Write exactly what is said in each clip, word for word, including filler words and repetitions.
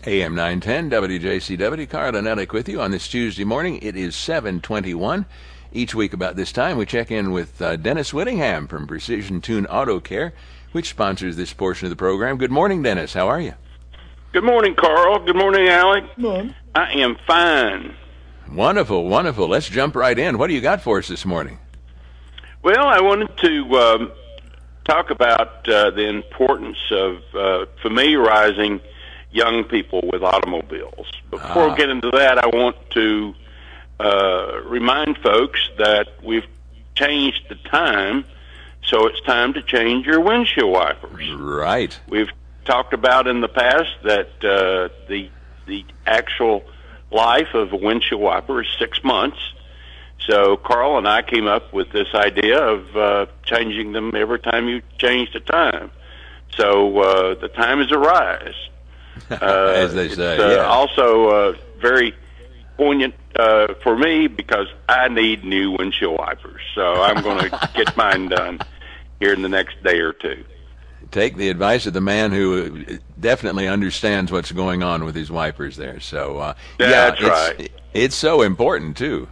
A M nine ten, W J C W, Carl and Alec with you on this Tuesday morning. It is seven twenty-one. Each week about this time, we check in with uh, Dennis Whittingham from Precision Tune Auto Care, which sponsors this portion of the program. Good morning, Dennis. How are you? Good morning, Carl. Good morning, Alec. Good morning. I am fine. Wonderful, wonderful. Let's jump right in. What do you got for us this morning? Well, I wanted to um, talk about uh, the importance of uh, familiarizing young people with automobiles. Before Ah. we get into that, I want to uh, remind folks that we've changed the time, so it's time to change your windshield wipers. Right. We've talked about in the past that uh, the the actual life of a windshield wiper is six months. So Carl and I came up with this idea of uh, changing them every time you change the time. So uh, the time has arrived. Uh, As they it's, say, uh, yeah. Also uh, very poignant uh, for me because I need new windshield wipers. So I'm going to get mine done here in the next day or two. Take the advice of the man who definitely understands what's going on with his wipers there. So, uh, That's yeah, right. It's, it's so important, too.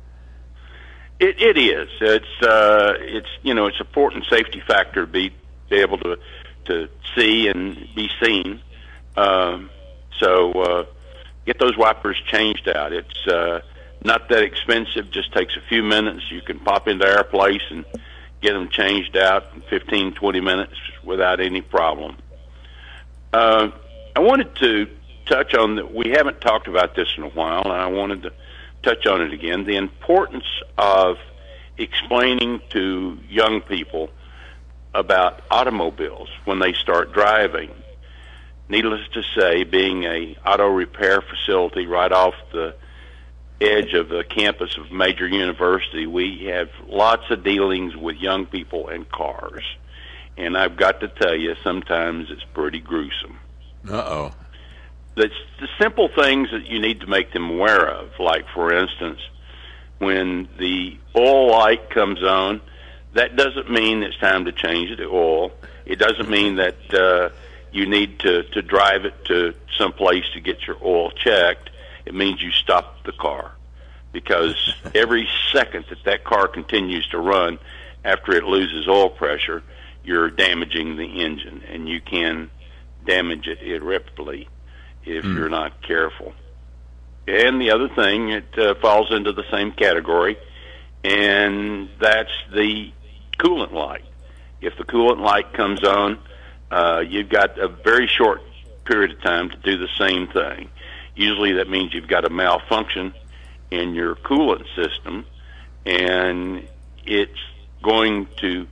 It, it is. It's uh, it's you know it's an important safety factor to be, be able to to see and be seen. Um, so uh, get those wipers changed out. It's uh, not that expensive. Just takes a few minutes. You can pop into our place and get them changed out in fifteen, twenty minutes without any problem. Uh, I wanted to touch on that. We haven't talked about this in a while, and I wanted to touch on it again. The importance of explaining to young people about automobiles when they start driving. Needless to say, being a auto repair facility right off the edge of the campus of a major university, we have lots of dealings with young people and cars. And I've got to tell you, sometimes it's pretty gruesome. Uh-oh. The, the simple things that you need to make them aware of, like, for instance, when the oil light comes on, that doesn't mean it's time to change the oil. It doesn't mean that uh, you need to, to drive it to some place to get your oil checked. It means you stop the car, because every second that that car continues to run after it loses oil pressure, you're damaging the engine, and you can damage it irreparably if Mm. you're not careful. And the other thing, it uh, falls into the same category, and that's the coolant light. If the coolant light comes on, uh, you've got a very short period of time to do the same thing. Usually that means you've got a malfunction in your coolant system, and it's going to,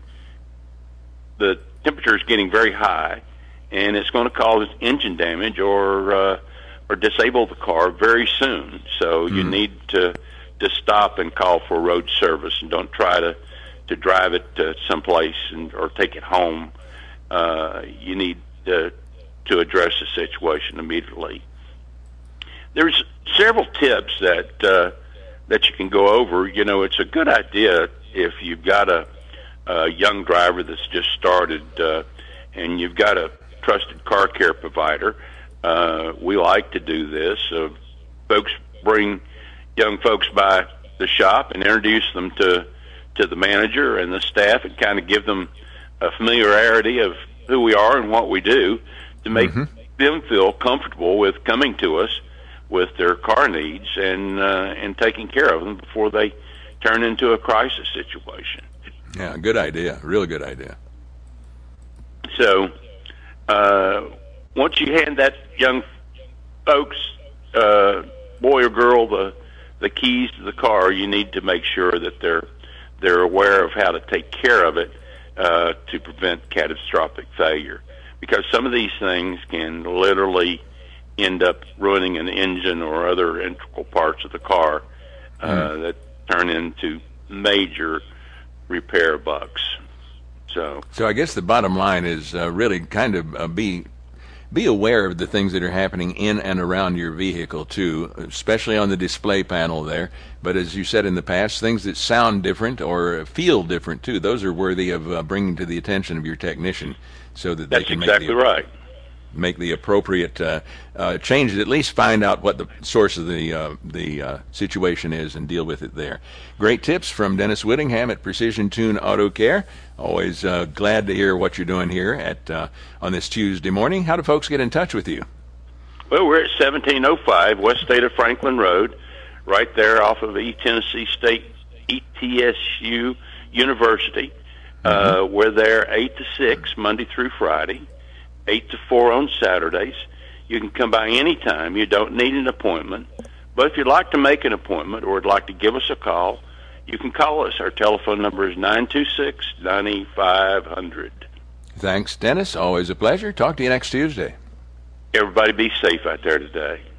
the temperature is getting very high, and it's going to cause engine damage or uh, or disable the car very soon. So you Mm. need to to stop and call for road service, and don't try to to drive it to someplace and or take it home. Uh, you need to to address the situation immediately. There's several tips that uh, that you can go over. You know, it's a good idea if you've got a, a young driver that's just started uh, and you've got a trusted car care provider. Uh, we like to do this. Uh, folks bring young folks by the shop and introduce them to to the manager and the staff, and kind of give them a familiarity of who we are and what we do, to make Mhm. them feel comfortable with coming to us with their car needs and uh, and taking care of them before they turn into a crisis situation. Yeah, good idea. Real good idea. So uh, once you hand that young folks, uh, boy or girl, the the keys to the car, you need to make sure that they're they're aware of how to take care of it uh, to prevent catastrophic failure. Because some of these things can literally end up ruining an engine or other integral parts of the car uh, Mm. that turn into major repair bucks. So So I guess the bottom line is uh, really kind of uh, be be aware of the things that are happening in and around your vehicle too, especially on the display panel there. But as you said in the past, things that sound different or feel different too, those are worthy of uh, bringing to the attention of your technician, so that they that's can exactly make the, right. make the appropriate uh, uh, changes. At least find out what the source of the uh, the uh, situation is and deal with it there. Great tips from Dennis Whittingham at Precision Tune Auto Care. Always uh, glad to hear what you're doing here at uh, on this Tuesday morning. How do folks get in touch with you? Well, we're at seventeen oh five West State of Franklin Road, right there off of East Tennessee State E T S U University. Mm-hmm. Uh, we're there eight to six Monday through Friday, eight to four on Saturdays. You can come by any time. You don't need an appointment. But if you'd like to make an appointment or would like to give us a call, you can call us. Our telephone number is nine two six, nine five zero zero. Thanks, Dennis. Always a pleasure. Talk to you next Tuesday. Everybody be safe out there today.